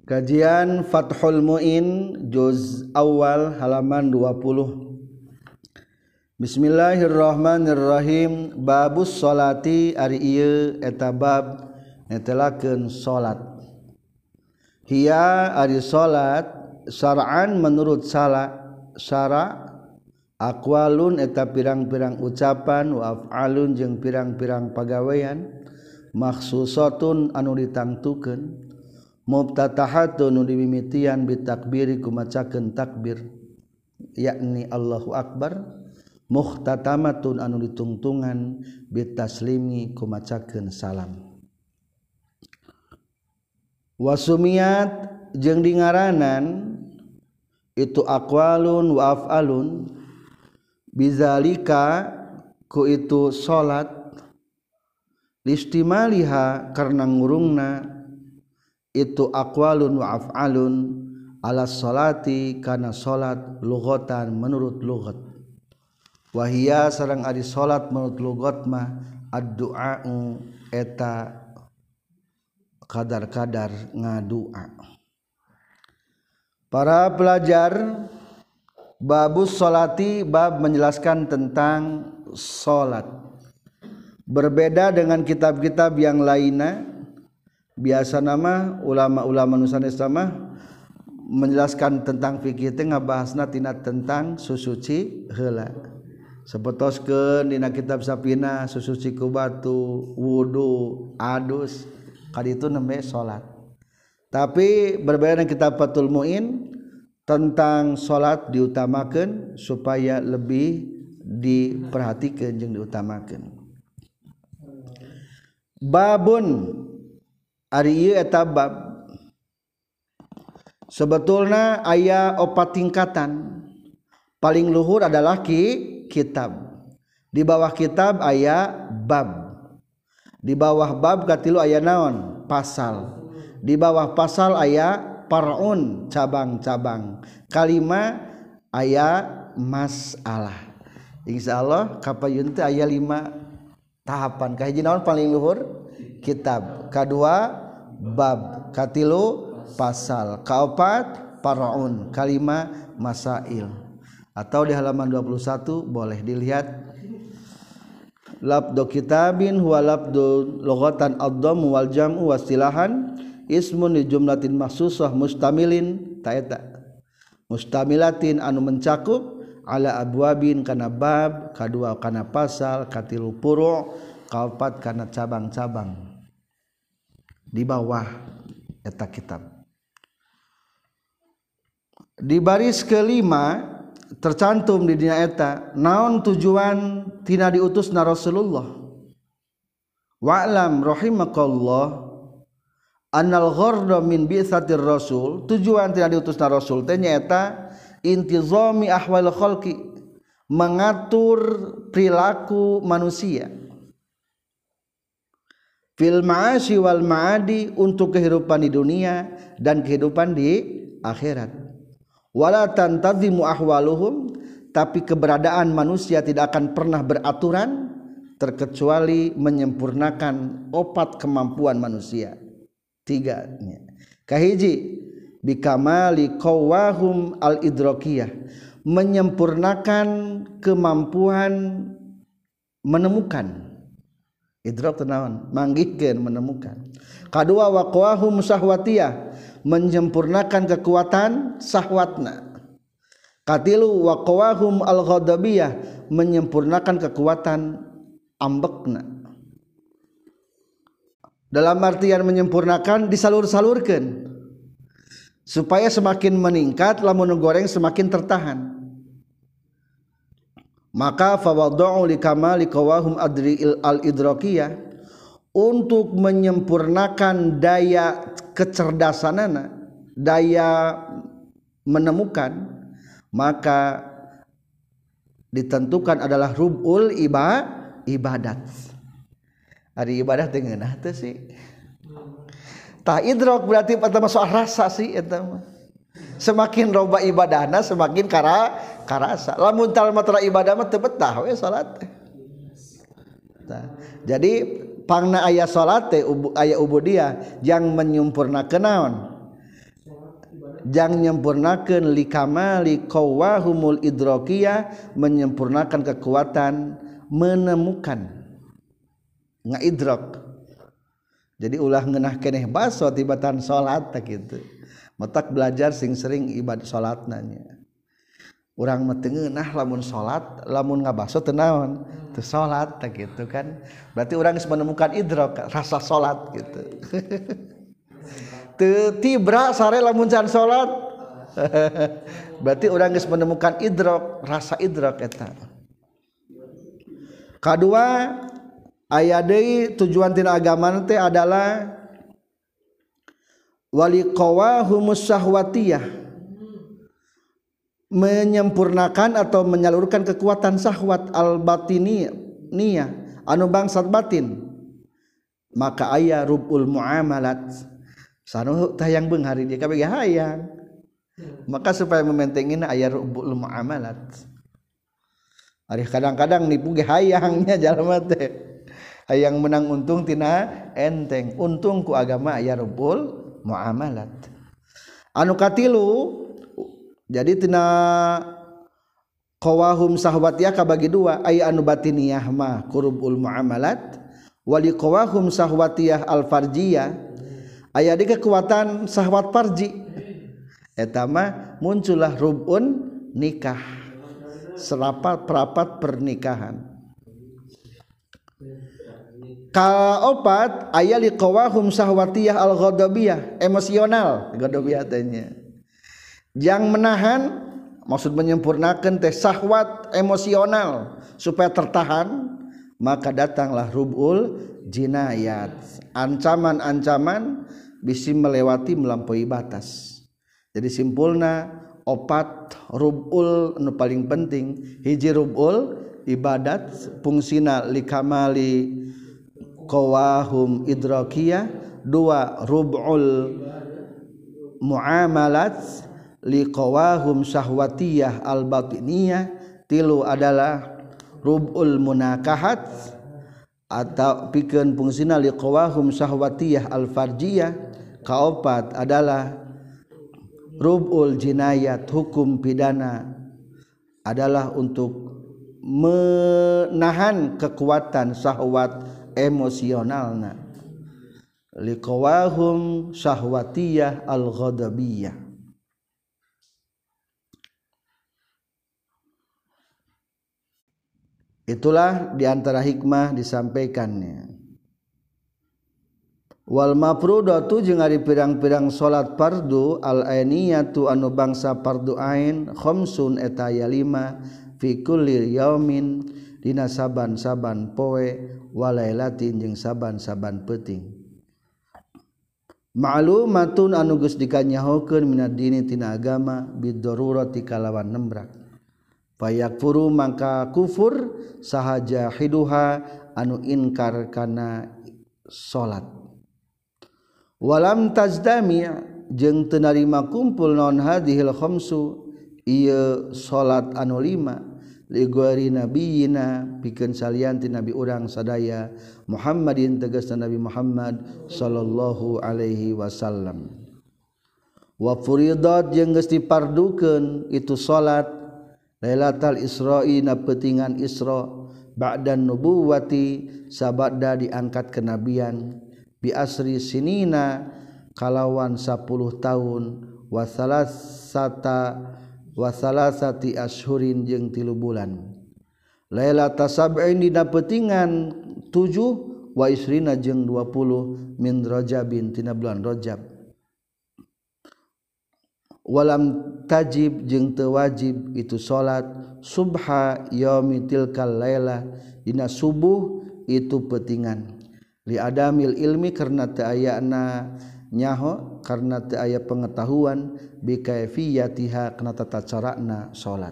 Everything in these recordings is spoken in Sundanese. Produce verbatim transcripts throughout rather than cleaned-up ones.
Kajian Fathul Mu'in juz awal halaman dua puluh. Bismillahirrahmanirrahim. Babus sholati ari ieu eta bab netelakeun salat. Hiya ari salat syar'an menurut sala syara aqwalun eta pirang-pirang ucapan wa af'alun jeung pirang-pirang pagawean makhsusatun anu ditangtukeun mubtatahatun nu dimimitian bitakbiri kumacakeun takbir yakni Allahu Akbar muhtatamatun anu ditungtungan bitaslimi kumacakeun salam wasumiyat jeung dingaranan itu aqwalun wa af'alun bizalika ku itu salat listimaliha karena ngurungna itu aqwalun wa af'alun ala salati kana salat lughatan menurut lughat wa hiya sareng ari salat menurut lughat mah ad-du'a eta kadar-kadar ngadua. Para pelajar, babus salati bab menjelaskan tentang salat. Berbeda dengan kitab-kitab yang lainnya. Biasa nama ulama-ulama Nusantara mah menjelaskan tentang fikih teh ngabahasna tina tentang susuci heula. Sapertoskeun dina kitab Sapina susuci ku batu, wudu, adus, kaditu nembe salat. Tapi berbeda dengan kitab Fathul Mu'in tentang salat diutamakeun supaya lebih diperhatikan jeung diutamakeun. Babun ari ieu eta bab sebetulna aya opat tingkatan. Paling luhur adalah ki kitab. Di bawah kitab aya bab. Di bawah bab katilu aya naon? Pasal. Di bawah pasal aya par'un, cabang-cabang. Kalima aya masalah. Insyaallah kapayun teh aya lima tahapan. Kahiji naon paling luhur? Kitab. Kadua bab. Katilu pasal. Kaopat par'un. Kalima masail. Atau di halaman dua puluh satu boleh dilihat labdu kitabin huwa labdu lughatan ad-dhamm wal jam'u wastilahan ismun li jumlatin mahsusah mustamilin taeta mustamilatin anu mencakup ala abwabin kana bab kadua kana pasal katilu furu' kaopat kana cabang-cabang di bawah eta kitab. Di baris kelima tercantum di dina eta naon tujuan tina diutusna Rasulullah. Wa'lam rahimakallah annal gharda min bi'tsatir rasul, tujuan tina diutusna Rasul teh nyaeta intizami ahwal khalqi, mengatur perilaku manusia. Fil ma'asyi wal ma'adi, untuk kehidupan di dunia dan kehidupan di akhirat. Wala tantazimu ahwaluhum, tapi keberadaan manusia tidak akan pernah beraturan terkecuali menyempurnakan opat kemampuan manusia. Tiganya. Kahiji bikamali qawahum al-idrakiyah, menyempurnakan kemampuan menemukan. Idrak tenawan manggihkeun menemukan. Kadua waqwahum sahwatiyah, menyempurnakan kekuatan sahwatna. Katilu waqwahum al-ghadabiyah, menyempurnakan kekuatan ambekna. Dalam artian menyempurnakan disalur-salurkeun supaya semakin meningkat, lamun goreng semakin tertahan. Maka fawaddu'u likamali qawahum adri al-idrakiyah, untuk menyempurnakan daya kecerdasanana, daya menemukan, maka ditentukan adalah rubul iba, ibadat. Ari ibadah teh ngeunah teh sih. Tah idrak berarti pertama soal rasa sih eta mah. Semakin loba ibadahna semakin kara karasa. Lamun tal matra ibadah mah teu betah we salat teh. Jadi pangna aya salat teh aya ubudiyah yang menyempurnakeun naon? jang nyempurnakeun likamali qawahumul idrakiyah menyempurnakan kekuatan menemukan ngaidrak. Jadi ulah ngeunah keneh baso tibatan salat teh kitu. Matak belajar sing sering ibadah salatna nya. Urang mah teu ngeunah lamun salat, lamun ngabaso teu naon, teu salat teh kitu kan. Berarti urang geus menemukan idrak rasa salat gitu. Teu tibra sare lamun can salat. Berarti urang geus menemukan idrak, rasa idrak eta. Kadua aya deui tujuan tina agama teh adalah wali qawahumus syahwatiyah, menyempurnakan atau menyalurkan kekuatan syahwat al batiniyah anu bangsat batin. Maka aya rubul muamalat sanuhun tayang beunghari dia kabeh hayang. Maka supaya mementengina aya rubul muamalat. Ari kadang-kadang nipu ge hayangnya jalma teh. Hayang menang untung tina enteng, untung ku agama aya rubul muamalat. Anu katilu jadi tina qawahum sahwatiyah kabagi dua, aya anu batiniyah mah kurubul muamalat, wali qawahum sahwatiyah al farjiyah aya di kekuatan sahwat farji. Eta mah muncullah rubun nikah, serapat perapat pernikahan. Kaopat aya li qawahum sahwatiyah al ghadabiyah, emosional ghadabiyah tanya. Yang menahan maksud menyempurnakan teh syahwat emosional supaya tertahan, maka datanglah rubul jinayat, ancaman-ancaman bisi melewati melampaui batas. Jadi simpulna opat rubul nu paling penting, hiji rubul ibadat fungsina likamali qawahum idrakiyah, dua rub'ul muamalat liqawahum syahwatiyah al batiniyah, tilu adalah rub'ul munakahat atau pikeun fungsina liqawahum syahwatiyah al farjiyah, kaopat adalah rub'ul jinayat, hukum pidana adalah untuk menahan kekuatan syahwat emosionalna liqawahum syahwatiyah al ghadabiyah. Itulah diantara hikmah disampaikannya. Wal mafrudatu jeung ari pirang-pirang salat fardu al ainiyatu anu bangsa fardu ain khamsun eta aya lima fi kulli yaumin dina saban-saban poe walailatin jeung saban-saban peuting. Ma'lumatun anu geus dikanyahokeun minad dini tina agama biddarurati kalawan nembrak. Fayakfuru mangka kufur sahaja hiduha anu inkar kana salat. Walam tazdami jeung teu narima kumpul naon hadhil khamsu ieu salat anu lima li ghairi nabiyina pikeun salian ti nabi urang sadaya Muhammadin tegasna Nabi Muhammad sallallahu alaihi wasallam. Wa furidat jeung geus dipardukeun itu salat Lailatul Isra'i na peutingan Isra ba'dan nubuwati sabada diangkat kenabian bi asri sinina kalawan sepuluh tahun wa salasata wa salasati ashurin jeung tilu bulan. Lailatul sab'in dina peutingan tujuh wa isrina jeung dua puluh min Rajabin tina bulan Rajab. Walam tajib jeung teu wajib itu salat subha yaumi tilkal lailah dina subuh itu peutingan li adamil ilmi karena teu ayana nyaho karena teu aya pengetahuan bi kaifiyatiha kana tata carana salat.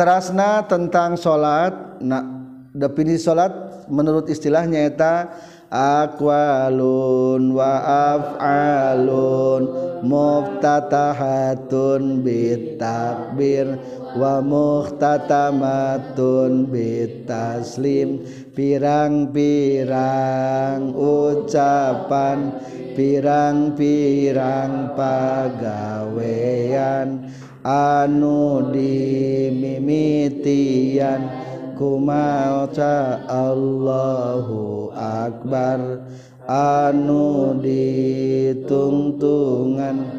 Saterasna tentang salat, nah definisi salat menurut istilahnya eta aqwalun wa af'alun muftatahatun bitakbir wa muhtatamatun bitaslim pirang-pirang ucapan pirang-pirang pagawean anu dimimitian kumaca Allahu Akbar anu ditungtungan.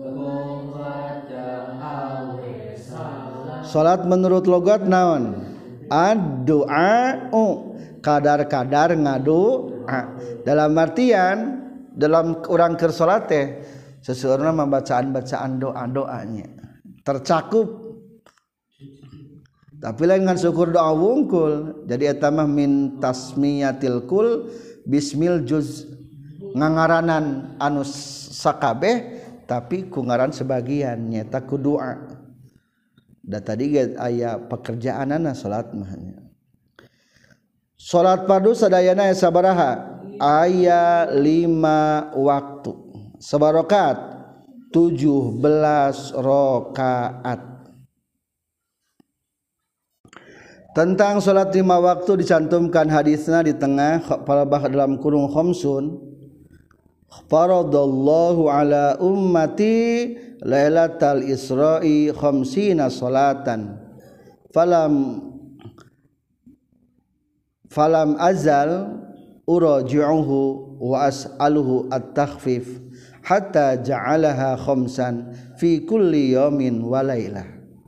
Salat menurut logat naon? Ad-du'a'u kadar-kadar ngadoa. Dalam artian dalam urang keur salat teh seseorang membacaan-bacaan doa-doanya tercakup. Tapi lain ngan syukur doa wungkul. Jadi eta mah min tasmiyatil kul bismil juz ngangaranan anu sakabeh tapi ku ngaran sebagian nyata ku doa. Da tadi aya pekerjaanana salat mah. Salat fardu sadayana aya sabaraha? Aya lima waktu. Sabarokat tujuh belas rakaat. Tentang salat lima waktu dicantumkan hadisna di tengah palabah dalam kurung khamsun. Faradallahu ala ummati lailatal isra'i khamsina salatan falam falam azal uraji'uhu wa as'aluhu at-takhfif hatta ja'alaha khamsan fi kulli yawmin wa lailah.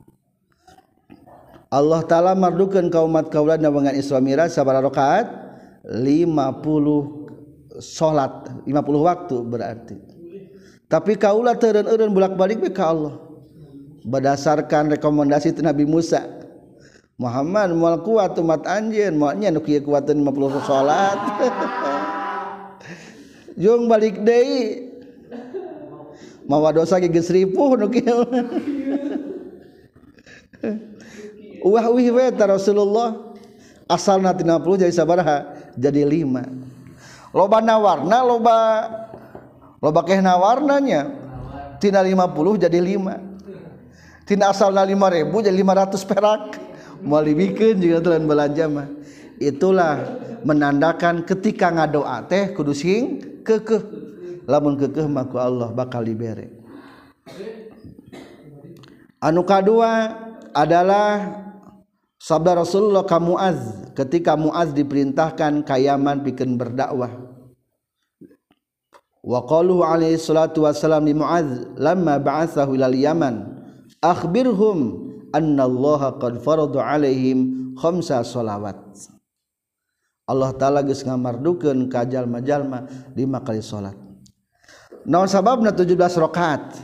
Allah taala mardukeun ka umat kaula nawangan Isra Miraj sabaraha rakaat? lima puluh salat, lima puluh waktu berarti. Tapi kaula teureun-eureun bolak-balik we ka Allah. Berdasarkan rekomendasi ti Nabi Musa. Muhammad moal kuat umat anjeun, moal nya nu kieu kuateun lima puluh salat. Jung balik deui. Mawa dosa ge geus ripuh nu kieu. Uwah-uwih we ta Rasulullah. Asalna ti lima puluh jadi sabaraha? Jadi lima. Loba nawarna loba loba kehna warnanya tina lima puluh jadi lima tina asalna lima ribu jadi lima ratus perak moal dibikeun juga telan belanja mah. Itulah menandakan ketika ngadoa teh kudu sing keukeuh. Lamun keukeuh mah ku Allah bakal dibere. Anu kadua adalah sabda Rasulullah ka Muaz ketika Muaz diperintahkan ka Yaman pikeun berdakwah. Wa qalu alaihi salatu wassalam li Muaz lamma ba'atsahu ilal Yaman akhbirhum anna Allah qad farada alaihim khamsa shalawat. Allah taala geus ngamardukeun ka jalma-jalma lima kali salat. Naon sababna tujuh belas rakaat?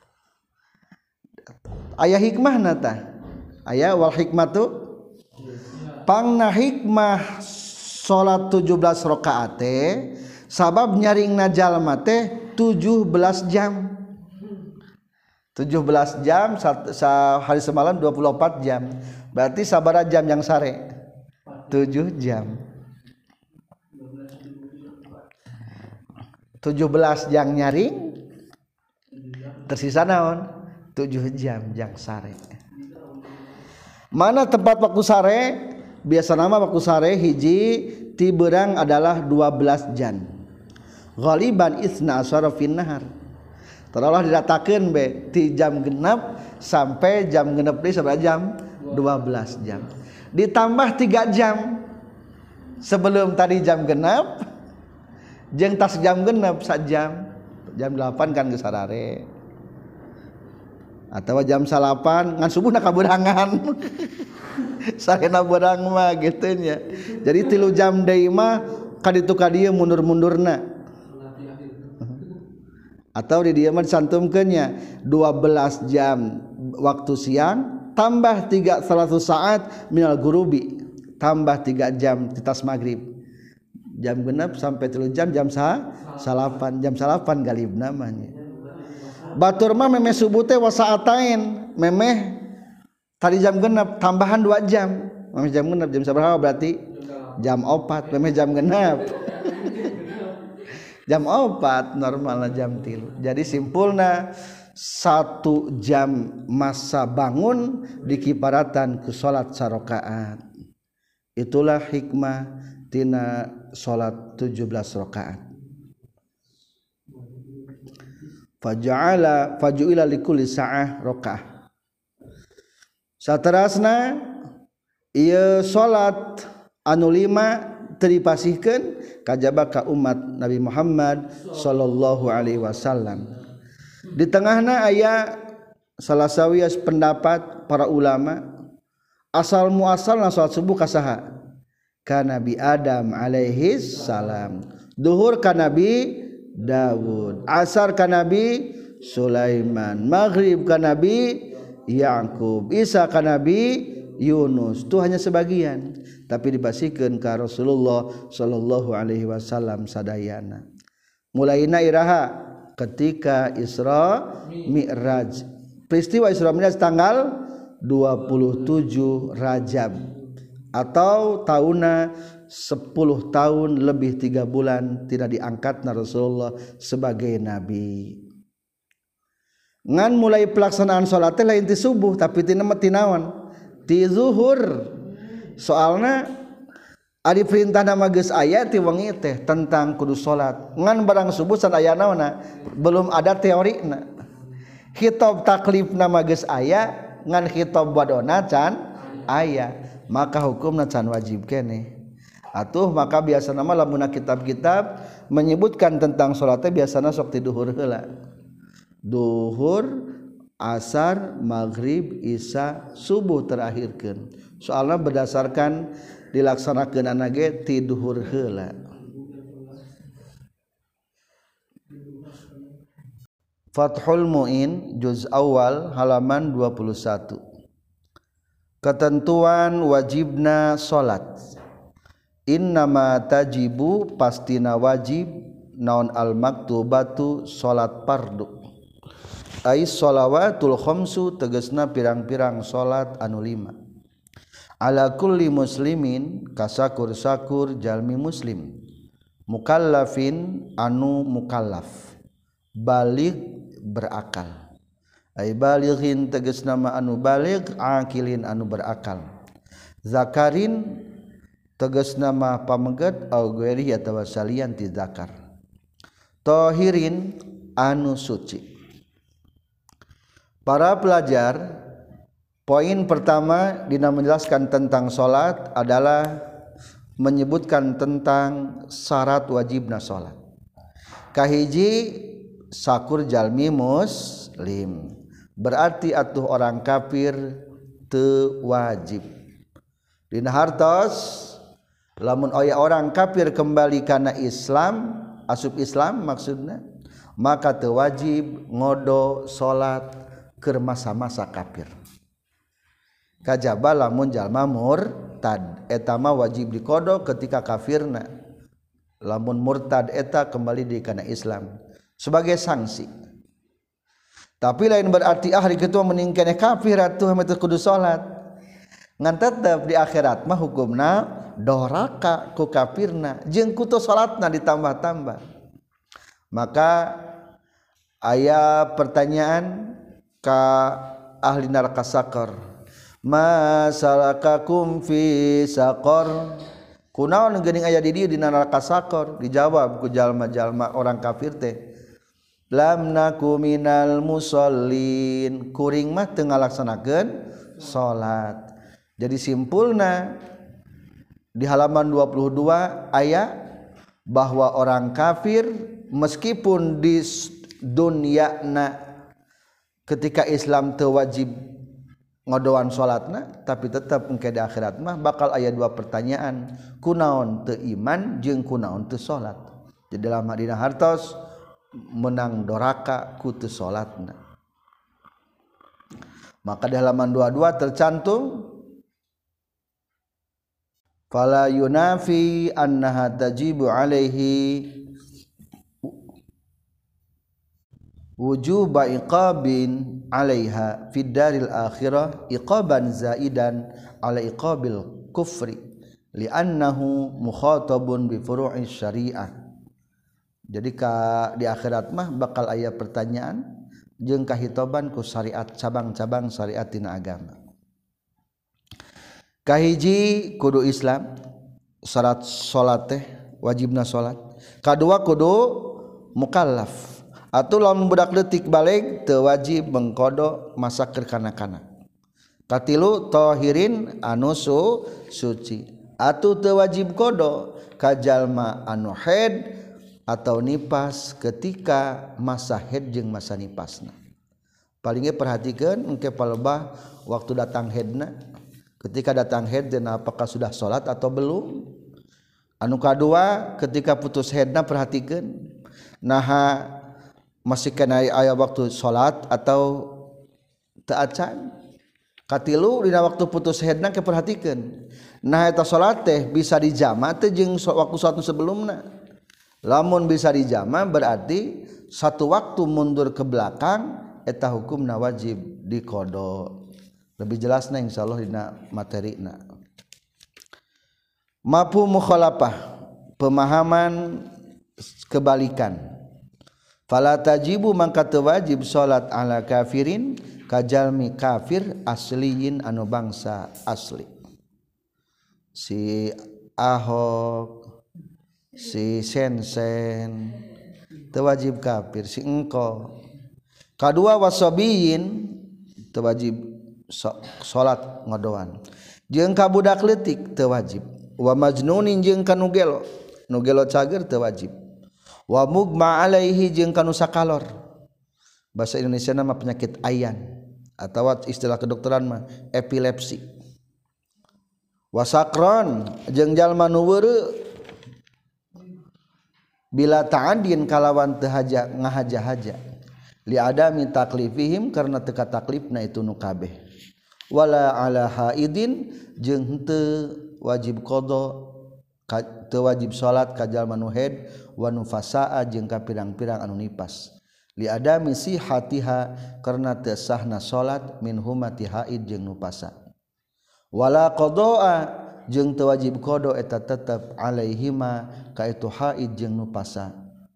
Aya hikmahna tah. Aya wal hikmatu pangna hikmah salat tujuh belas rakaat teh sabab nyaringna jalma teh tujuh belas jam. tujuh belas jam sehari semalam dua puluh empat jam. Berarti sabaraha jam yang sare? tujuh jam. tujuh belas yang nyaring tersisa naon? tujuh jam yang sare. Mana tempat waktu sare? Biasa nama waktu sare hiji ti beurang adalah dua belas jam. Ghaliban isna asyara fin nahar. Taruhlah diratakeun be ti jam genep sampai jam genep deui sabaraha jam? dua belas jam. Ditambah tiga jam sebelum tadi jam genep jeung tas jam genep sajam. Jam delapan kan geus sarare. Atawa jam salapan ngan subuhna kaberangan. Sarena beurang mah gitu nya. Jadi tilu jam deui mah kaditu ka dieu mundur-mundurna. Atau di dieu mah disantumkeunnya dua belas jam waktu siang tambah tiga seratus saat minal gurubi tambah tiga jam titas maghrib. Jam genep sampai tilu jam jam sah salapan jam salapan galib namanya. Batur mah memeh subuh teh wasaatain memeh tadi jam genep tambahan dua jam. Memeh jam genep jam sabaraha berarti jam opat memeh jam genep. jam opat normalna jam tilu. Jadi simpulna satu jam masa bangun dikiparatan ku salat sarakaat. Itulah hikmah tina salat tujuh belas rakaat. Faja'ala faju'ila likulli sa'ah rakaah. Saterasna ieu salat anu lima teu dipasihkeun kajaba ka umat Nabi Muhammad sallallahu alaihi wasallam. Di tengahna aya salah sawias pendapat para ulama asal muasalna salat subuh ka saha? Ka Nabi Adam alaihi salam. Duhur ka Nabi Daud, asar ka Nabi Sulaiman, maghrib ka Nabi Yaqub, Isa ka Nabi Yunus. Itu hanya sebagian, tapi dibasikeun ka Rasulullah sallallahu alaihi wasallam sadayana. Mulaina iraha ketika Isra Mi'raj. Peristiwa Isra Mi'raj tanggal dua puluh tujuh Rajab atau tahunna sepuluh tahun lebih tiga bulan tidak diangkatna Rasulullah sebagai nabi. Ngan mulai pelaksanaan salat teh lain ti subuh tapi ti naon? Ti zuhur. Soalna ari perintahna mah geus aya ti wengi teh tentang kudu salat. Ngan barang subuh san aya naonna? Belum ada teorina. Khitab taklifna mah geus aya, ngan khitab wadona can aya. Maka hukumna can wajib keneh. Atuh maka biasana mah lamun kitab-kitab menyebutkan tentang salatnya biasana sok ti duhur heula. Duhur, asar, maghrib, isya, subuh terakhirkeun. Soalna berdasarkan dilaksanakeunana ge ti duhur heula. Fathul Muin juz awal halaman dua puluh satu. Ketentuan wajibna salat. Innama tajibu pastina wajib naon al maktubatu salat fardu. Ais shalawatul khamsu tegasna pirang-pirang salat anu lima. Ala kulli muslimin kasakur-sakur jalmi muslim. Mukallafin anu mukallaf. Baligh berakal. Ai balighin tegasna ma anu baligh, akilin anu berakal. Zakarin tegasna mah pamengget au ghairi atawa salian ti zakar. Tahirin anu suci. Para pelajar, poin pertama dina menjelaskan tentang salat adalah menyebutkan tentang syarat wajibna salat. Kahiji sakur jalmi muslim. Berarti atuh orang kafir teu wajib. Dina hartos lamun aya orang kafir kembali kana Islam, asup Islam maksudna, maka teu wajib ngodo salat keur masa-masa kafir. Kajaba lamun jalma murtad eta mah wajib dikodo ketika kafirna. Lamun murtad eta kembali di kana Islam sebagai sanksi. Tapi lain berarti ahli ketua meningkene kafir atuh mah teu kudu salat. Ngan tetep di akhirat mah hukumna doraka ku kafirna jeung kutu salatna ditambah-tambah. Maka aya pertanyaan ka ahli neraka sakor. Ma salakakum fi saqar? Kunaon geuning aya di dieu di neraka sakor? Dijawab ku jalma-jalma orang kafir teh. Lam naku minal musallin, kuring mah teu ngalaksanakeun salat. Jadi simpulna di halaman dua puluh dua aya bahwa orang kafir meskipun di dunyana ketika Islam teu wajib ngodoan salatna, tapi tetap engke di akhirat mah bakal aya dua pertanyaan, kunaon teu iman jeung kunaon teu salat. Jadi dalam hadina hartos menang doraka ku teu salatna. Maka di halaman dua puluh dua tercantum fala yunafi annaha tajibu alaihi wujuba iqabin alaiha fid daril akhirah iqaban zaidan ala iqabil kufri li'annahu mukhatabun bi furu'is syariah. Jadi ka di akhirat mah bakal aya pertanyaan jeung kahitoban ku syariat cabang-cabang syariat tina agama. Kahiji kudu Islam, syarat salat teh wajibna salat. Kadua kudu mukallaf. Atuh lamun budak leutik baleg teu wajib mengkodo masa keur kanak-kanak. Katilu tahirin anu su, suci. Atuh teu wajib kodo ka jalma anu haid atau nipas ketika masa haid jeung masa nipasna. Palingnya perhatikan engke palebah waktu datang haidna. Ketika datang haid dan apakah sudah sholat atau belum. Anu kadua ketika putus haidna perhatikan naha masih kena aya waktu sholat atau teu acan. Katilu dina waktu putus haidna ke perhatikan nah eta sholat teh bisa dijama teh jeung waktu sholat sebelumna. Lamun bisa dijama berarti satu waktu mundur ke belakang eta hukumna wajib diqada. Lebih jelasna insyaallah dina materina. Mafhum mukhalafah, pemahaman kebalikan. Fala tajibu mangka teu wajib salat ala kafirin kajalmi kafir asliin anu bangsa asli. Si Ahok, si Sensen teu wajib kafir, si engko. Kadua wasabiyin teu wajib salat ngodoan. Jeung ka budak leutik teu wajib. Wa majnunin jeung ka nu gelo, nu gelo cager teu wajib. Wa mugma alaihi jeung ka nu sakalor. Bahasa Indonesia nama penyakit ayan atau istilah kedokteran mah epilepsi. Wa sakron jeung jalma nu weureu bila ta'adin kalawan teu haja ngahaja-haja. Li adami taklifihim karena teu kataklifna itu nu kabeh. Wala ala haidin jeung henteu wajib qada teu wajib salat ka jalma nu haid wa nufasaa jeung ka pirang-pirang anu nipas. Li adami sihatiha karena teu sahna salat min humati haid jeung nupasa. Wala qadaa jeung teu wajib qada eta tetep alaihima ka itu haid jeung nupasa.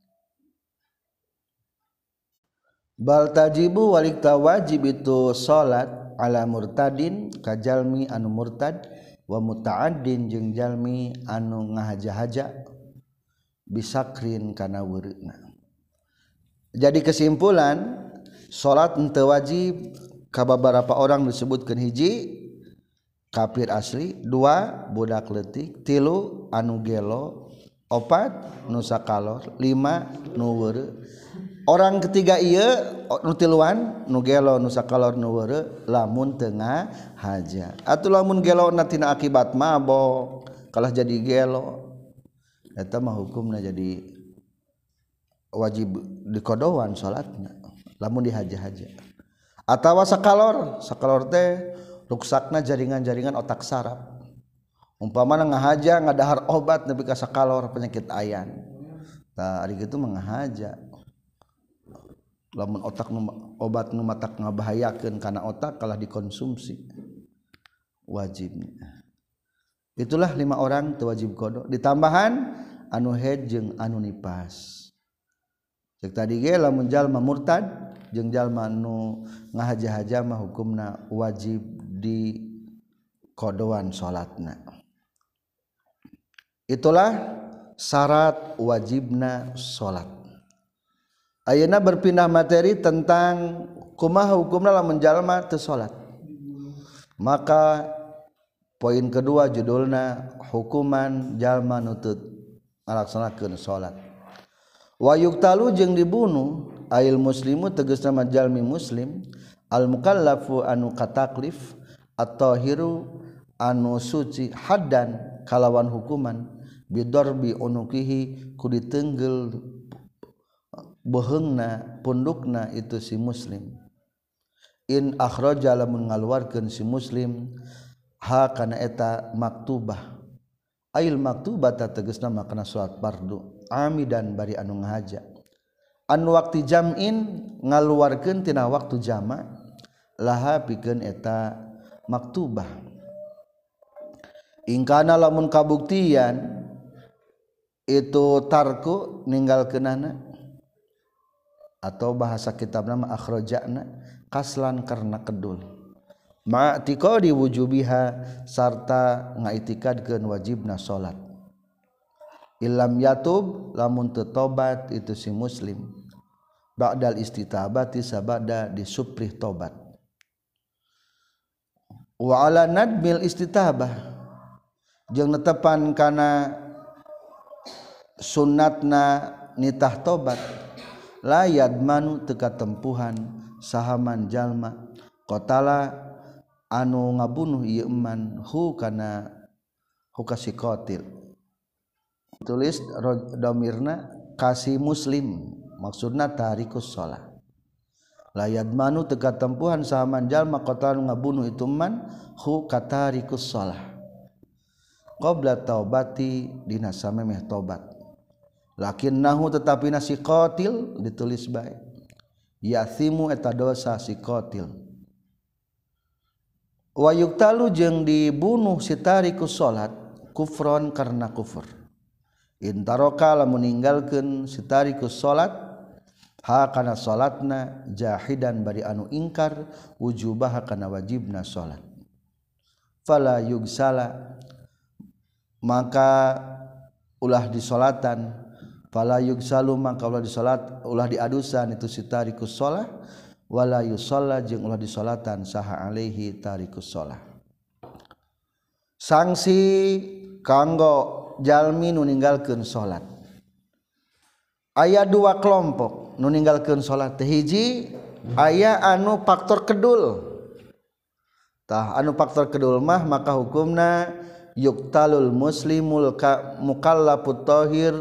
Bal tajibu walik tawajib itu salat ala murtadin kajalmi anu murtad wa muta'addin jeung jalmi anu ngahaja-haja bisakrin kana weureuna. Jadi kesimpulan salat teu wajib ka beberapa orang disebutkeun hiji kafir asli, dua budak leutik, tilu anu gelo, opat nu sakalor, lima nu weureu. Orang ketiga ieu nu tiluan nu gelo nu sakalor nu weureu lamun teu ngahaja. Atuh lamun gelona tina akibat mabok kalah jadi gelo eta mah hukumna jadi wajib dikodoan salatna lamun dihaja-haja. Atawa sakalor, sakalor teh ruksakna jaringan-jaringan otak saraf. Umpamana ngahaja ngadahar obat nepi ka sakalor penyakit ayan. Tah ari kitu mah ngahaja. Lamun otak nu, obat nu matak ngabahayakeun kana otak kalah dikonsumsi wajibnya. Itulah lima orang teu wajib qada. Ditambahan anu haid jeung anu nipas. Cek tadi ge lamun jalma murtad jeung jalma nu ngahaja-haja mah hukumna wajib di qadaan salatna. Itulah syarat wajibna salat. Ayeuna berpindah materi tentang kumaha hukumna lamun jalma teu salat. Maka poin kedua judulna hukuman jalma nu teu ngalaksanakeun salat. Wa yuqtalu jeung dibunuh ail muslimu tegasna mah jalmi muslim al mukallafu anu kataklif at-tahiru anu suci haddan kalawan hukuman bidarbi unukihi ku diteunggel beheungna pundukna itu si muslim in akhraja lamun ngaluarkeun si muslim ha kana eta maktubah ail maktubah tegasna makna salat fardu amidan bari anu ngahaja an waktu jam'in ngaluarkeun tina waktu jama laha pikeun eta maktubah ingkana lamun kabuktian itu tarku ninggalkeunana atau bahasa kitab nama akhrajana kaslan karena kedul ma'tiqadi wujubiha sarta ngaitikadkeun wajibna salat illam yatub lamun teu tobat itu si muslim ba'dal istitabati sabada disuprih tobat wa ala nadmil istitabah jeung netepan kana sunnatna nitah tobat la yadmanu teu katempuhan sahaman jalma qatala anu ngabunuh ieu eman hu kana hu kasih qatil tulis dhamirna kasih muslim maksudna tarikus shalah la yadmanu teu katempuhan sahaman jalma qatala anu ngabunuh itu eman hu katarikus shalah qabla taubati dina samemeh tobat lakinnahu tetapi si qatil ditulis bae yathimu eta dosa si qatil wa yuktalu jeung dibunuh si tarikus salat kufron karena kufur intaroka lamun ninggalkeun si tarikus salat ha kana salatna jahidan bari anu ingkar wujubah kana wajibna salat fala yugsala maka ulah disolatan fala yugsalu maka ulah disolat ulah diadusan itu si tarikus shalah wala yusalla jeung ulah disolatan saha alaihi tarikus shalah sanksi kanggo jalmi nu ninggalkeun salat aya dua kelompok nu ninggalkeun salat teh hiji aya anu faktor kedul tah anu faktor kedul mah maka hukumna yuktalul muslimul mukallafut tahir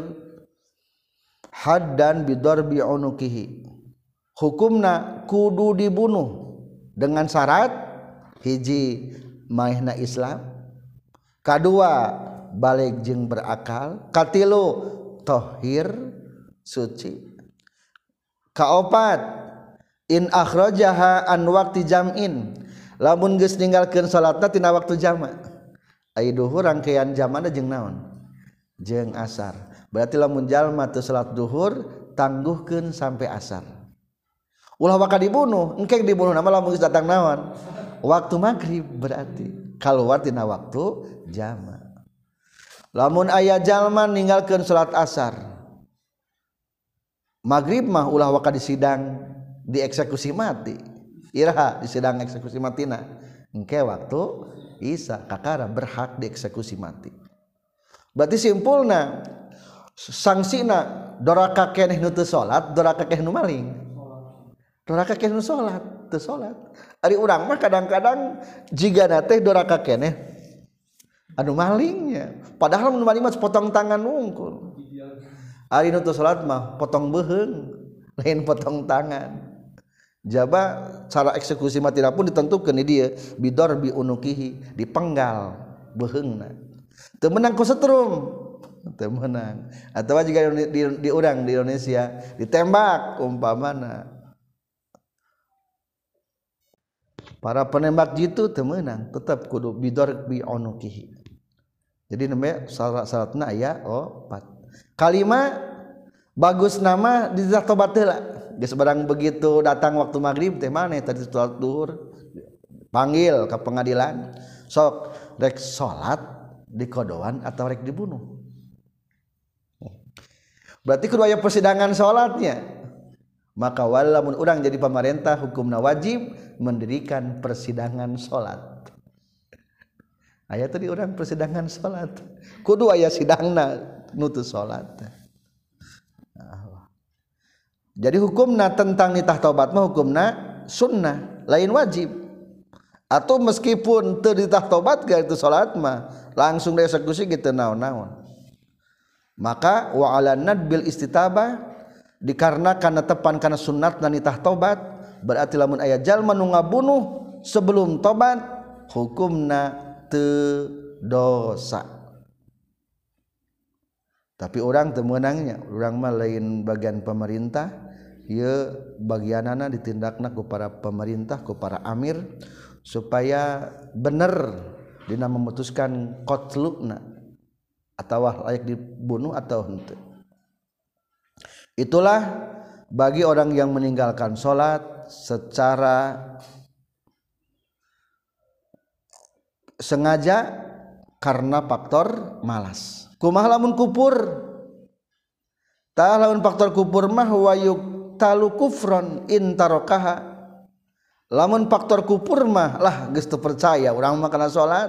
haddan bidarbi unukihi hukumna kudu dibunuh dengan syarat hiji maehna Islam kadua balik jeung berakal katilu tahir suci kaopat in akhrajaha an waqti jam'in lamun geus ninggalkeun salatna tina waktu jama' ai duhur rangkaian jamana jeung naon jeung asar berarti lamun jalma teu salat duhur tangguhkeun sampai asar ulah bakal dibunuh engke dibunuh nama lamun geus datang naon waktu maghrib berarti kaluar tina waktu jama lamun aya jalma ninggalkeun salat asar maghrib mah ulah wakal disidang dieksekusi mati iraha disidang eksekusi matina engke waktu isa kakara berhak dieksekusi mati berarti simpulna sangsina doraka keneh nu teu salat doraka keneh nu maling doraka keneh nu salat teu salat ari urang mah kadang-kadang jigana teh doraka keneh anu malingnya padahal nu maling mah potong tangan wungkul ari nu teu salat mah potong beuheung lain potong tangan jaba cara eksekusi mati pun ditentukeun di dieu bidor bi unukihi dipenggal beuheungna teu meunang ku setrum teu meunang atawa juga di, di, di urang di Indonesia ditembak umpamana para penembak jitu teu meunang tetep kudu bidor bi unukihi jadi nembe syarat-syaratna aya opat kalima bagus nama ditah tobat heula geus barang begitu datang waktu maghrib teh maneh tadi salat duhur panggil ke pengadilan sok rek salat di kodoan atau rek dibunuh berarti kudu aya persidangan salatnya maka walamun urang jadi pemerintah hukumna wajib mendirikan persidangan salat aya tadi urang persidangan salat kudu aya sidangna nutu salat jadi hukumna tentang nitah taubat mah hukumna sunnah lain wajib atau meskipun teu ditah taubat ka itu salat mah langsung dieksekusi kitu naon-naon maka wa ala nadbil istitabah dikarenakan netepan kana sunnatna nitah taubat berarti lamun aya jalma nu ngabunuh sebelum tobat hukumna teu dosa tapi orang teu meunangnya urang mah lain bagian pemerintah ieu bagianana ditindakna ku para pemerintah ku para amir supaya bener dina memutuskan qatluna atau layak dibunuh atau henteu. Itulah bagi orang yang meninggalkan salat secara sengaja karena faktor malas. Kumaha lamun kupur? Tah lamun faktor kupur mah wa yuktalu kufron in tarakaha. Lamun faktor kupur mah lah geus teu percaya urang mah kana salat.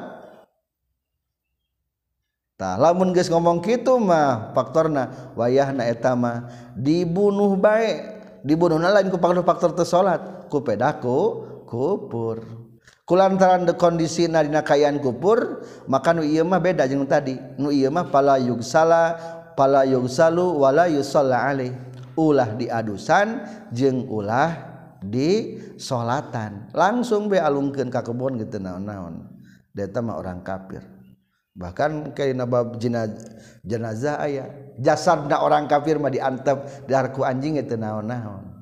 Tah lamun geus ngomong kitu mah faktorna wayahna eta mah dibunuh bae. Dibunuhna lain ku faktor teu salat, ku pedaku kupur. Kulantaran de kondisina dina kaayaan kupur, maka nu ieu mah beda jeung tadi. Nu ieu mah pala yugsala, pala yugsalu wala yusalla alaih. Ulah diadusan jeung ulah disolatan. Langsung be alungkeun ka kebon gitu naon-naon. Eta mah orang kafir. Bahkan kaina bab jenazah aya. Jasadna orang kafir mah diantep dahar ku anjing itu naon-naon.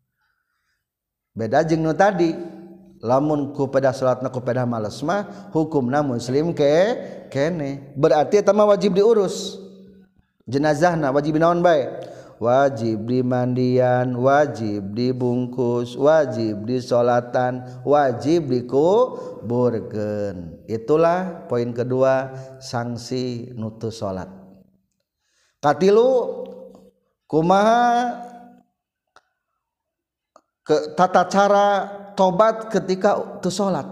Beda jeung nu tadi. Lamun ku pada salatna ku pada males mah hukumna muslim ke kene berarti eta mah wajib diurus jenazahna wajib naon bae wajib dimandian wajib dibungkus wajib disolatan wajib dikuburkeun. Itulah poin kedua sanksi nutu salat. Katilu kumaha ke tata cara tobat ketika teu salat.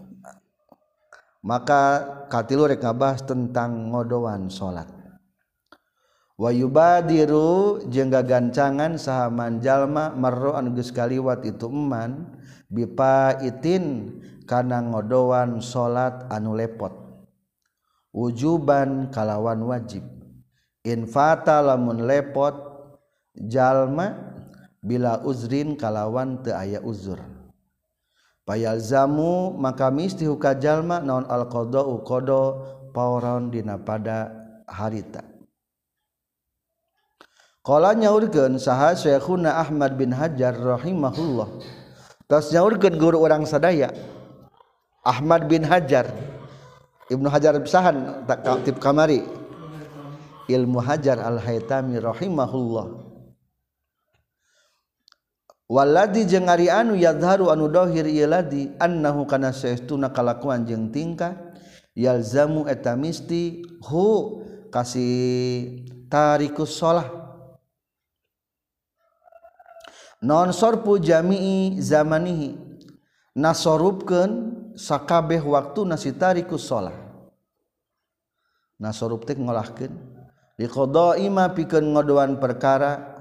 Maka katilu rek ngabahas tentang ngodoan salat. Wa yubadiru jeung gagancangan saha man jalma marro anu geus kaliwat itu eman bipaitin kana ngodoan salat anu lepot. Wujuban kalawan wajib. In fata lamun lepot jalma bila uzrin kalawan teu aya uzur. Payalzamu maka misti huka jalma naon al qada'u qada pauron dina pada harita. Qala nyaurkeun saha Syekhuna Ahmad bin Hajar rahimahullah. Tos nyaurkeun guru urang sadaya Ahmad bin Hajar. Ibnu Hajar sahan tak katib kamari. Ilmu Hajar Al-Haytami rahimahullah. Walladzi jeung ari anu yadharu anu dohir ieu ladi annahu kana saestuna kalakuan jeung tingkah yalzamu eta misti hu kasih tarikus shalah non sorpu jami'i zamanihi nasorupkeun sakabeh waktuna si tarikus shalah nasorup teh ngolahkeun liqada'i ma pikeun ngodoan perkara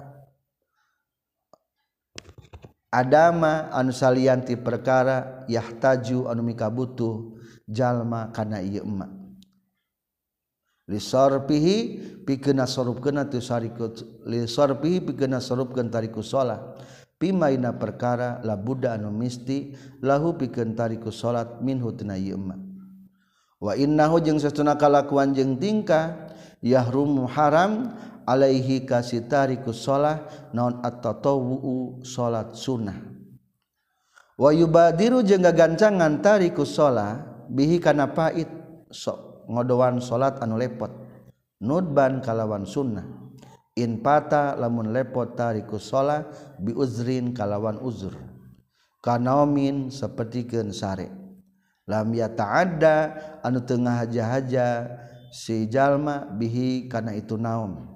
adama anu salianti perkara yahtaju anu mikabutuh jalma kana ieu emma li sarfihi pikeun sorupkeun tu sarikut li sarfihi pikeun sorupkeun tarikus salat pimaina perkara la budda anu misti lahu pikeun tarikus salat minhu tina ieu emma wa innahu jeung sesuna kalakuan jeung tingkah yahrumu haram alaihi kasih tarikus shalah naon at-tatawwu salat sunnah wa yubadiru jeung gagancangan tarikus shalah bihi kana pait so, ngodoan salat anu lepot nudban kalawan sunnah in pata lamun lepot tarikus shalah bi uzrin kalawan uzur kanaomin sapertikeun sare lam yata'adda anu teu ngahaja-haja si jalma bihi kana itu naom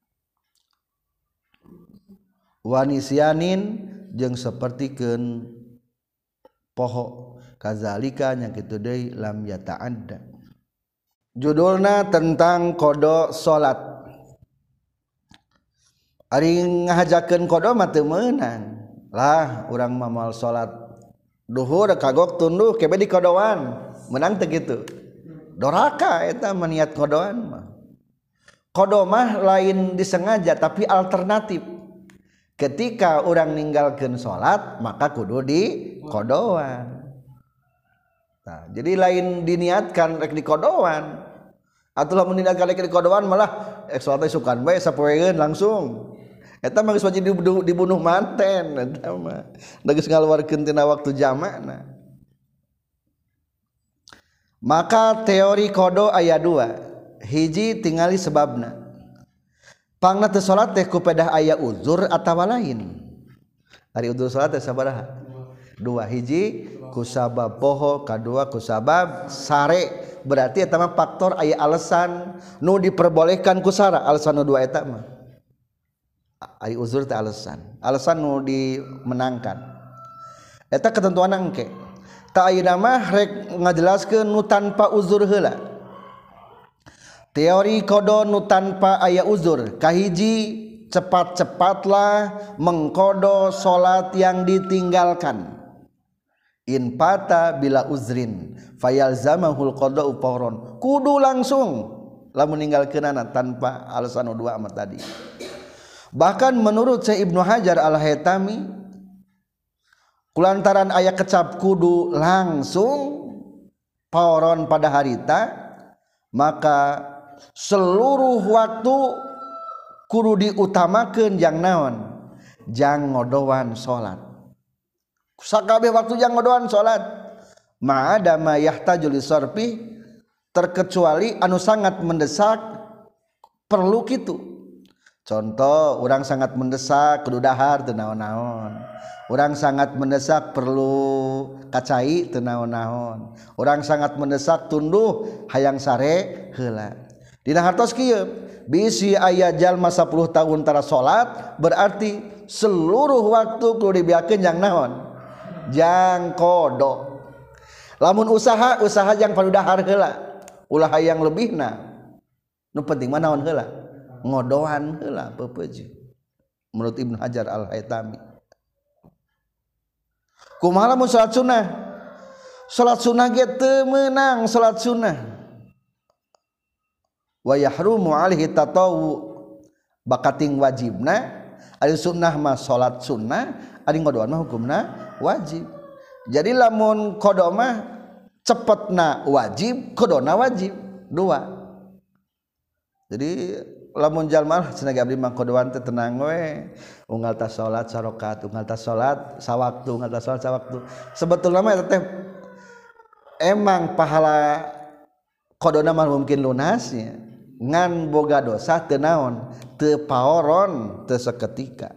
wanisyanin jeung sapertikeun poho kazalika nya kitu deui lam yata'adda. Judulna tentang qada salat. Ari ngahajakeun qada mah teu meunang. Lah urang mah moal salat duhur kagok tunduh kebe di qadawan. Meunang teh kitu. Doraka eta mah niat qadaan mah. Qada mah lain disengaja tapi alternatif. Ketika orang ninggalkeun salat maka kudu di qadaan. Nah, jadi lain diniatkan rek di qadaan. Atuh lamun diniatkan rek di qadaan malah ek salat sukan bae sapoeun langsung. Eta mah geus wajib dibunuh manten eta mah. Da geus ngaluarkeun tina waktu jamakna. Maka teori qada aya dua. hiji tingali sebabna pangna teu salat teh ku pedah aya uzur atawa lain ari uzur salat teh sabaraha dua hiji ku sabab poho kadua ku sabab sare berarti eta mah faktor aya alasan nu diperbolehkan ku sara alasan nu dua eta mah ari uzur teh alasan alasan nu dimenangkan eta ketentuan engke ta ayeuna mah rek ngajelaskeun nu tanpa uzur heula teori kodo nu tanpa aya uzur kahiji cepat-cepatlah mengkodo salat yang ditinggalkan in pata bila uzrin fayalzamahul qada'u fawron kudu langsung lamun ninggalkeunana tanpa alasan nu dua amat tadi bahkan menurut Syekh Ibnu Hajar Al-Haytami kulantaran aya kecap kudu langsung fawron pada harita maka seluruh waktu kudu diutamakeun jang naon jang ngodoan salat sakabeh waktu jang ngodoan salat ma'ada ma yahtaju li sarfi terkecuali anu sangat mendesak perlu kitu contoh urang sangat mendesak kudu dahar teu naon-naon urang sangat mendesak perlu kacai teu naon-naon urang sangat mendesak tunduh hayang sare heula dina hartos kieu bisi aya jalma sepuluh tahun tara salat berarti seluruh waktu kudu dibiakeun jang naon jang kodo lamun usaha usaha jang paludahar heula ulah hayang lebihna nu penting mah naon heula ngodoan heula peupeuj menurut Ibnu Hajar Al-Haytami kumaha lamun salat sunah salat sunah ge teu meunang salat sunah wa yahrumu alaihi tatawu bakating wajibna ari sunnah mah salat sunnah ari ngodoan mah hukumna wajib jadi lamun qada mah cepetna wajib qadana wajib dua jadi lamun jalma cenah abdi mah qadaan teh tenang we unggal ta salat sarokat unggal ta salat sawaktu unggal ta salat sawaktu sebetulna mah eta teh emang pahala qadana mah mungkin lunasnya ngan boga dosa teu naon teu paoron teu saketika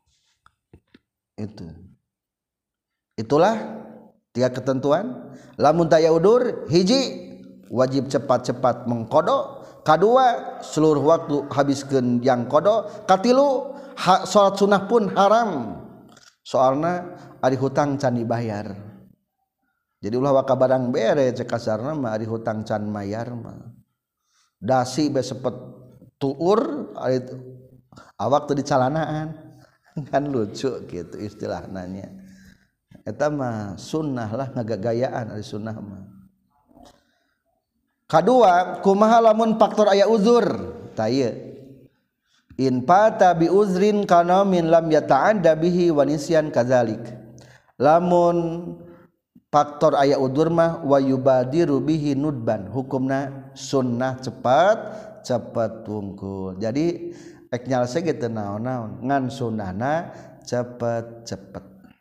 itu itulah tiga ketentuan lamun taya udur hiji wajib cepat-cepat mengkodo kadua seluruh waktu habiskeun yang kodo katilu ha, salat sunah pun haram soalna ari hutang can dibayar jadi ulah waka barang bere cek kasarna mah ari hutang can mayar mah dasi be sepet tuur awak teu dicalanaan kan lucu gitu istilahnanya eta mah sunnah lah ngagagayaan ari sunnah mah kadua kumaha lamun faktor aya uzur taya in pata bi uzrin kana min lam yata'adda bihi wa nisyan kadzalik lamun faktor aya udur mah wa yubadiru bihi nudban hukumna sunnah cepat cepat tungkul jadi ek nyalse ge teu naon-naon ngan sunnahna cepet-cepet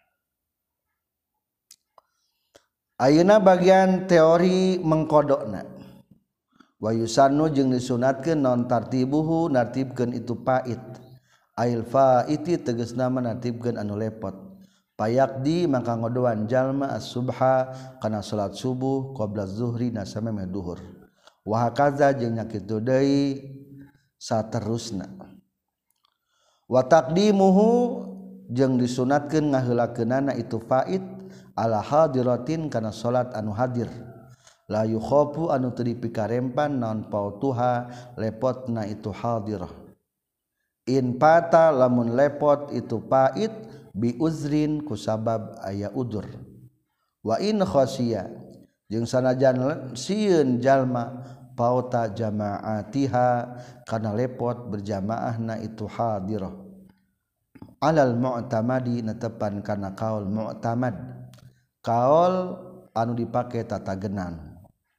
ayeuna bagian teori mengkodokna wa yusannu jeung disunatkeun non tartibuhu nartibkeun itu pait ail faiti tegasna nartibkeun anu lepot payakdi maka ngodoan jalma as-subha kana salat subuh qabla zuhri na samemeh duhur wa hakaza jeung nya kitu deui saterusna wa taqdimuhu jeung disunatkeun ngaheulakeunana itu faid ala hadiratin kana salat anu hadir la yukhafu anu teu dipikarempan naon pautuha lepotna itu hadirah in pata lamun lepot itu faid bi uzrin ku sabab aya udur wa in khasiya jeung sanajan sieun jalma pauta jamaatiha kana lepot berjamaahna itu hadirah alal mu'tamadi netepan kana kaul mu'tamad kaul anu dipake tatagenan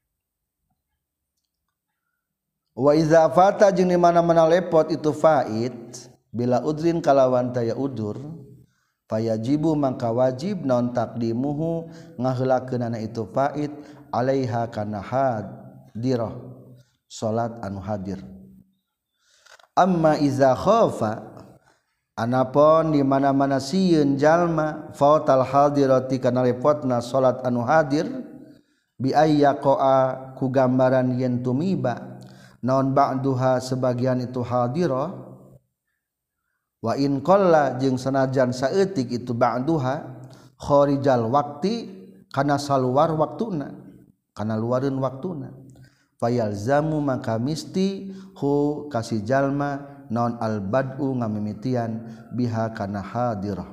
wa iza fata jeung di mana-mana lepot itu faid bila udrin kalawan taya udur fayajibu mangka wajib naon taqdimuhu ngaheulakeunana itu faid alaiha kana hadirah salat anu hadir. Amma iza khafa anapun di mana-mana sieun jalma fautal hadirati kana lepotna salat anu hadir bi ayyaqa ku gambaran yen tumiba naon ba'duha sebagian itu hadirah wa in qalla jeung sanajan saeutik itu ba'duha kharijal waqti kana saluar waktuna kana luareun waktuna fayalzamu maka misti hu kasih jalma naon al bad'u ngamimitian biha kana hadirah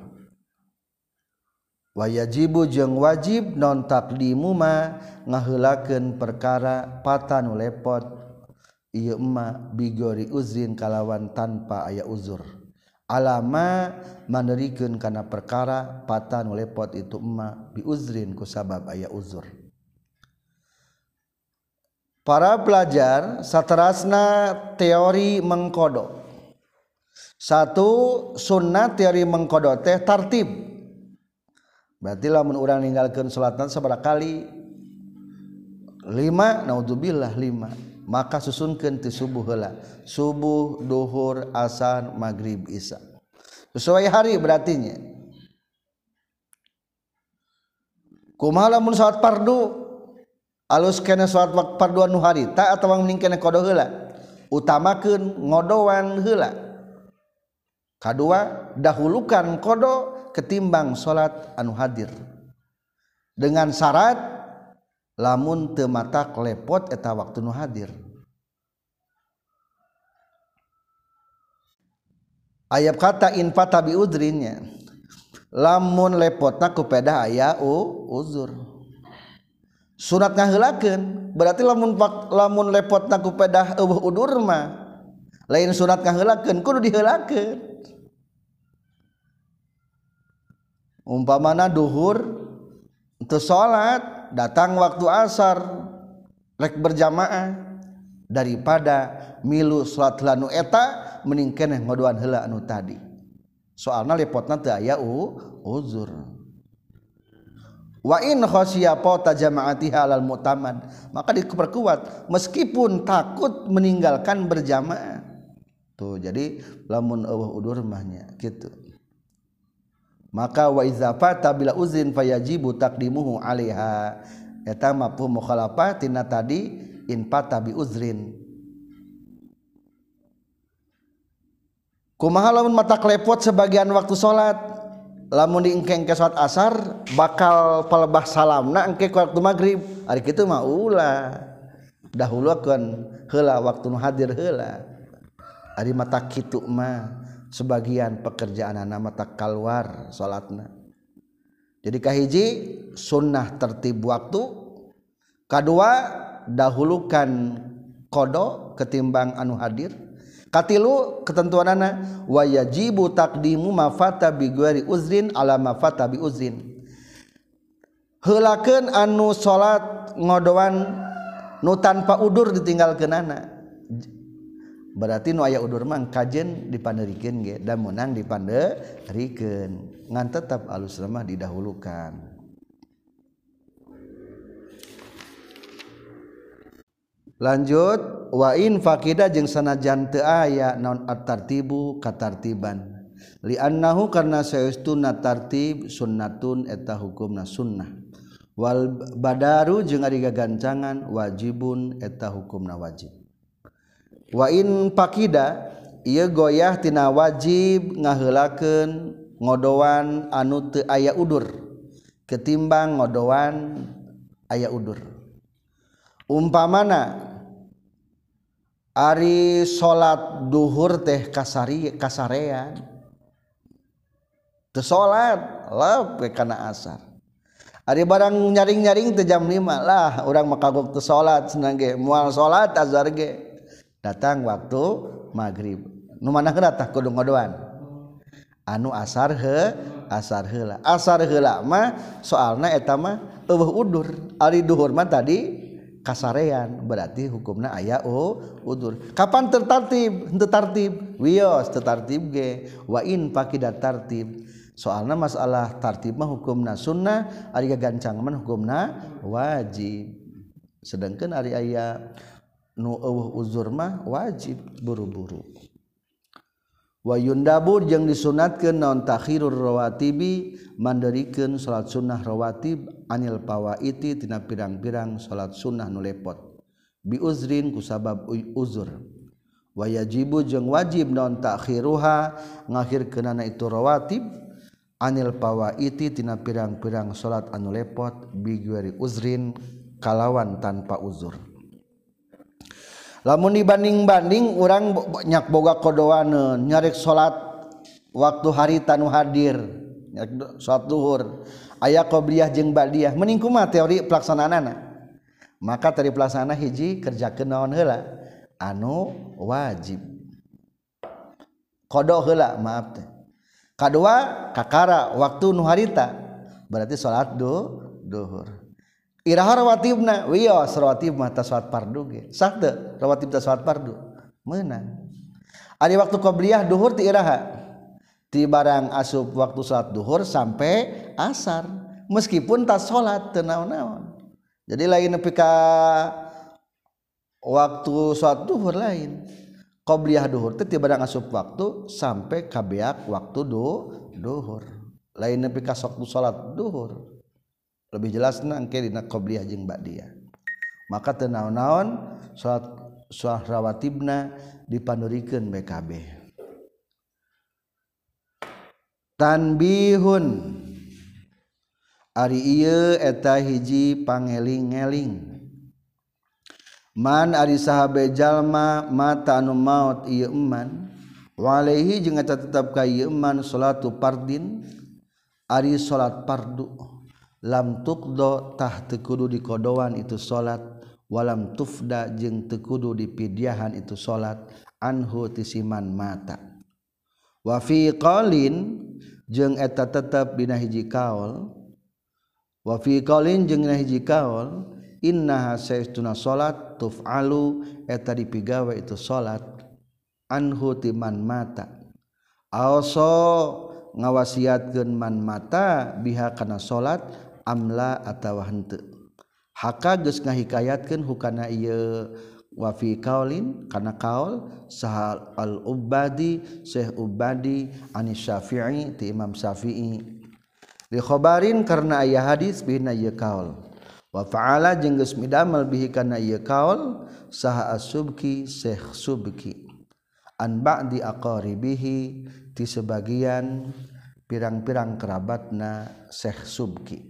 wa yajibu jeung wajib naon taqdimu ma ngaheulakeun perkara patan lepot ieu emma bigori uzrin kalawan tanpa aya uzur alama manderikeun kana perkara patan lepot itu emma bi uzrin ku sabab aya uzur. Para pelajar saterasna teori mengkodok. Satu sunnah teori mengkodok teh tartib. Berarti lamun urang ninggalkeun salatna sabaraha kali? lima, naudzubillah lima. Maka susunkeun ti subuh heula. Subuh, duhur, asar, maghrib, isya. Sesuai hari berarti nya. Kumaha lamun salat fardu? Alus kena salat fardu anu harita atawa mending kena qada heula utamakeun ngodoan heula kadua dahulukan qada ketimbang salat anu hadir dengan syarat lamun teu matak lepot eta waktu nu hadir. Ayat kata in fata bi udrinnya lamun lepotna ku pedah aya uzur sunat ngaheulakeun berarti lamun lamun lepotna ku pedah eueuh udur mah lain sunat ngaheulakeun kudu diheulakeun. Umpamana duhur teu salat datang waktu asar rek berjamaah daripada milu salat heula nu eta mending keneh ngodoan heula anu tadi soalna lepotna teu aya uzur. Wa in khasyiya fauta jama'atiha alal mu'tamad maka diperkuat meskipun takut meninggalkan berjamaah tuh jadi lamun eueuh udur mah nya kitu maka wa iza fata bila uzrin fayajibu taqdimuhu 'alaiha eta mafhum mukhalafah tina tadi in fata bi uzrin. Kumaha lamun mata klepot sebagian waktu salat lamun diengkeng ke salat asar bakal palebah salamna engke ku waktu maghrib ari kitu mah ulah dahulukeun heula waktu nu hadir heula ari mata kitu mah sebagian pekerjaanna mata kaluar salatna. Jadi kahiji sunnah tertib waktu, kadua dahulukan qada ketimbang anu hadir, katilu ketentuanana wa yajibu taqdimu ma fata bi ghairi uzrin ala ma fata bi uzrin. Heulakeun anu salat ngodoan nu tanpa udur ditinggalkeunana. Berarti nu aya udur mah kajen dipanderikeun ge da meunang dipanderikeun ngan tetap alus mah didahulukan. Lanjut wa in faqida jeung sanajan teu aya naon at-tartibu katartiban li annahu karna saestuna tartib sunnatun eta hukumna sunnah wal badaru jeung ari gagancangan wajibun eta hukumna wajib. Wa in faqida ieu goyah tina wajib ngaheulakeun ngodoan anu teu aya udur ketimbang ngodoan aya udur. Umpamana ari salat duhur teh kasari kasarean teu salat leup kana asar ari barang nyaring-nyaring teh jam lima lah urang makagok teu salat cenah ge moal salat azhar ge datang waktu maghrib nu manaheuna tah kudu ngodoan anu asar he asar heula asar heula mah soalna eta mah eueuh udur ari duhur mah tadi kasarean berarti hukumna aya oh udur. Kapan tertartib? Henteu tartib. Wios teu tartib ge. Wa in faqida tartib. Soalna masalah tartib mah hukumna sunnah, ari gancang mah hukumna wajib. Sedangkan ari aya nu eueuh uzur mah wajib buru-buru. Wa yundabu jeung disunatkeun naon takhirur rawatibi manderikeun salat sunnah rawatib anil fawaiti tina pirang-pirang salat sunnah nu lepot bi uzrin ku sabab uzur. Wa yajibu jeung wajib naon takhiruha ngakhirkeunana itu rawatib anil fawaiti tina pirang-pirang salat anu lepot bi ghairi uzrin kalawan tanpa uzur. Lamun dibanding-banding urang nyak boga kodoaneun nyarek salat waktu harita nu hadir nyak salat zuhur aya qobliyah jeung ba'diyah mending kumaha teori pelaksanaanana maka tadi pelaksana hiji kerjakeun naon heula anu wajib qada heula maaf teh kadua kakara waktu nu harita berarti salat du duhur. Iraha rawatibna wios rawatib mah ta salat fardu ge sah teu rawatib ta salat fardu meunang ari waktu qobliyah duhur ti iraha ti barang asup waktu salat duhur sampai asar meskipun ta salat teu naon-naon jadi lain nepi ka waktu salat duhur lain qobliyah duhur teh ti barang asup waktu sampai ka beak waktu du duhur lain nepi ka waktu salat duhur. Lebih jelasna engke dina qobliyah jeung ba'diyah maka teu naon-naon salat salat rawatibna dipandurikeun B K B. Tanbihun ari ieu eta hiji pangeling-eling man ari sahabe jalma mata anu maot ieu eman walaihi jeung eta tetep ka ieu eman salatu fardin ari salat fardu lam tuqdo tah teu kudu dikodoan itu salat walam tufda jeung teu kudu dipidyahan itu salat anhu tisiman mata wa fi qaulin jeung eta tetep dina hiji kaul wa fi qaulin jeung dina hiji kaul innaha saestuna salat tuf'alu eta dipigawe itu salat anhu timan mata also ngawasiatkeun man mata biha kana salat amla atawa henteu haka geus ngahikayatkeun hukana ieu wa fi qaulin kana qaul sahal al ubadi syekh ubadi ani syafi'i ti imam syafi'i li khabarin karna aya hadis bina ieu qaul wa fa'ala jeung geus midamel bihi kana ieu qaul saha as-subki syekh subki an ba'di aqaribihi ti sebagian pirang-pirang kerabatna syekh subki.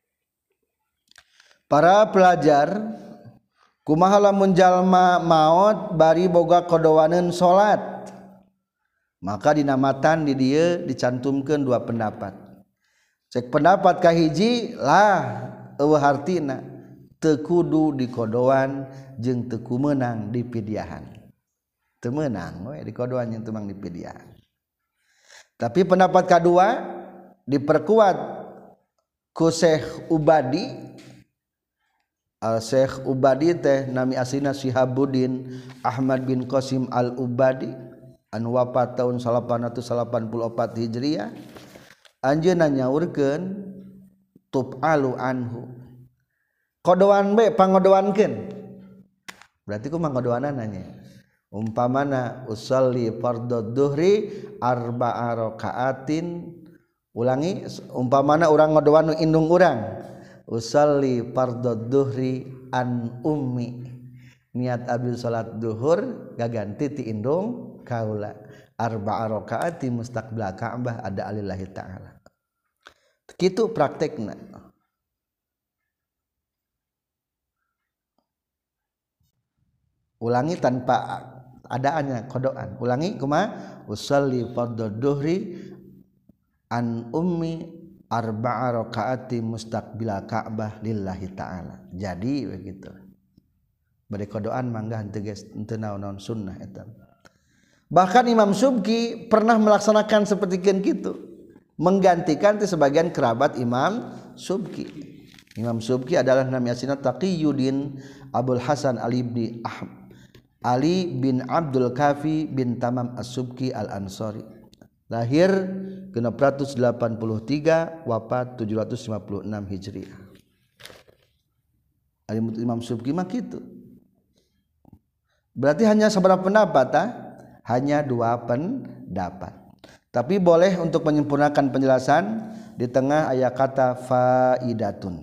Para pelajar kumaha lamun jalma maot bari boga kodowaneun salat maka dina matan di dieu dicantumkeun dua pendapat cek pendapat kahiji lah eueuh hartina teu kudu dikodoan jeung teu kumeunang dipidyahan teu meunang we dikodoan jeung teu mang dipidyahan tapi pendapat kadua diperkuat ku Syekh Ubadi Al-Syekh Ubadi teh nami asina Shihabuddin Ahmad bin Qasim Al-Ubadi anu wafat tahun salapan ratus salapan puluh empat Hijriah anjeunna nyaurkeun tub'alu anhu kodoan be pangodoankeun berarti kumaha ngodoanana nya umpamana usolli fardhu dhuhri arba'a rakaatin ulangi umpamana urang ngodoan nu indung urang usolli fardhu dhuhri an ummi niat abdi salat duhur gaganti ti indung kaula arba'a rakaati mustaqbil Ka'bah ada alillahi ta'ala kitu praktekna ulangi tanpa adaannya kodoan ulangi kumaha usolli fardhu dhuhri an ummi arba'a rakaati mustaqbil Ka'bah lillahi ta'ala jadi begitu bade kodoan mangga henteu geus henteu naon-naon sunnah eta bahkan Imam Subki pernah melaksanakan sepertikeun kitu menggantikan ti sebagian kerabat Imam Subki Imam Subki adalah nami asina Taqiyuddin Abdul Hasan Ali bin Ahmad Ali bin Abdul Kafi bin Tamam As-Subki Al-Ansari lahir genep ratus delapan puluh tiga wafat tujuh ratus lima puluh enam Hijriah. Imam Subki mah kitu Berarti hanya seberapa pendapat ah? Hanya dua pendapat. Tapi boleh untuk menyempurnakan penjelasan di tengah ayat kata faidatun.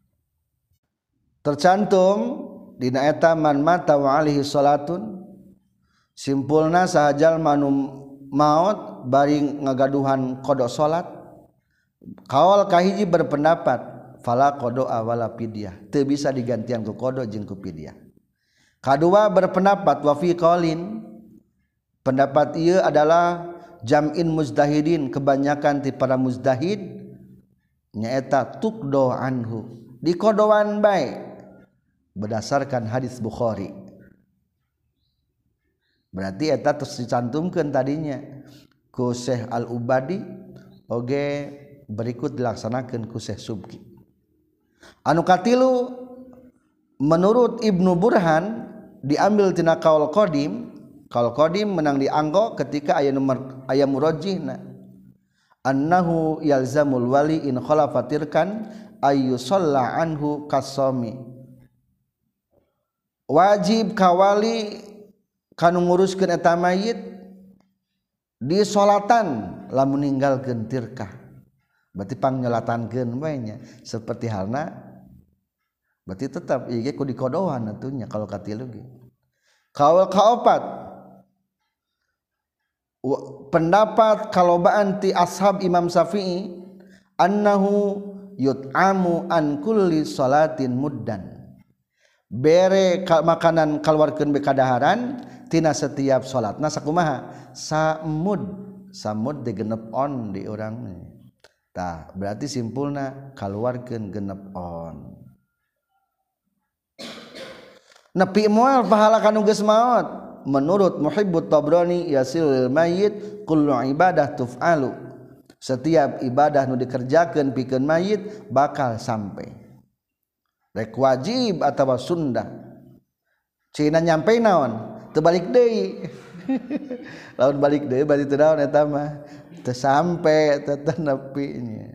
Tercantum dina eta man mata wa alaihi salatun simpulna sahajal manu maut bari ngagaduhan qada salat. Kaul kahiji berpendapat fala qada wala fidyah, teu bisa digantian ku qada jeung ku fidyah. Kadua berpendapat wa fi qaulin, pendapat ieu adalah jam'in muzdahidin, kebanyakan ti para muzdahid nyaeta tuqdo anhu, dikodoan bae berdasarkan hadis Bukhari. Berarti eta terus dicantumkeun tadinya ku Syekh Al-Ubadi oge berikut dilaksanakeun ku Syekh Subki. Anu katilu menurut Ibnu Burhan diambil tina qaul qadim. Qaul qadim menang dianggo ketika aya nomor aya murajjihna annahu yalzamul wali in khalafatirkan ayu shalla anhu kasami, wajib kawali kanu nguruskeun eta mayit di salatan lamun ninggalkeun tirkah, berarti pangyolatankeun bae nya seperti halna, berarti tetap ieu ge ku dikodohan atunya kalau katilu ge. Qaul kaopat pendapat kalobaan ti ashab Imam Syafi'i annahu yut'amu an kulli salatin muddan, bere makanan kaluarkeun bekadaharan tina setiap salatna sakumaha samud, samud digenep on di urang tah, berarti simpulna kaluarkeun genep on nepi moal pahala kanu geus maot. Menurut Muhibbut Tabrani yasilul mayyit kullu ibadah tuf'alu, setiap ibadah nu dikerjakeun pikeun mayit bakal sampai, rek wajib atawa sunnah. Cina nyampe naon teu balik deui lamun balik deui berarti teu naon eta mah teu sampe teu nepi nya.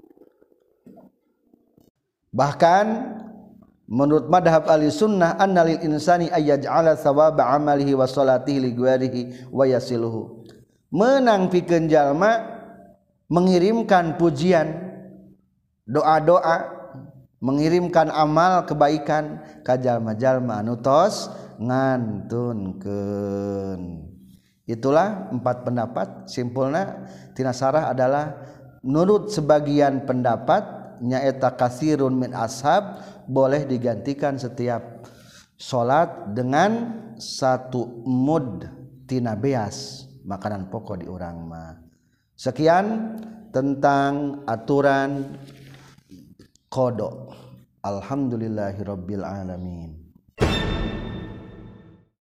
Bahkan menurut madhab ahli sunnah anna lil insani ayyaj'ala thawaba amalihi wa salatihi li ghairihi wa yasiluhu, menang pikeun jalma mengirimkan pujian doa-doa, mengirimkan amal kebaikan ka jalma-jalma anu tos ngantunkeun. Itulah empat pendapat. Simpulna tina sarah adalah menurut sebagian pendapat nyaeta kasirun min ashab boleh digantikan setiap salat dengan satu mud tina beas makanan pokok di urang mah. Sekian tentang aturan qada. Alhamdulillahirabbil alamin.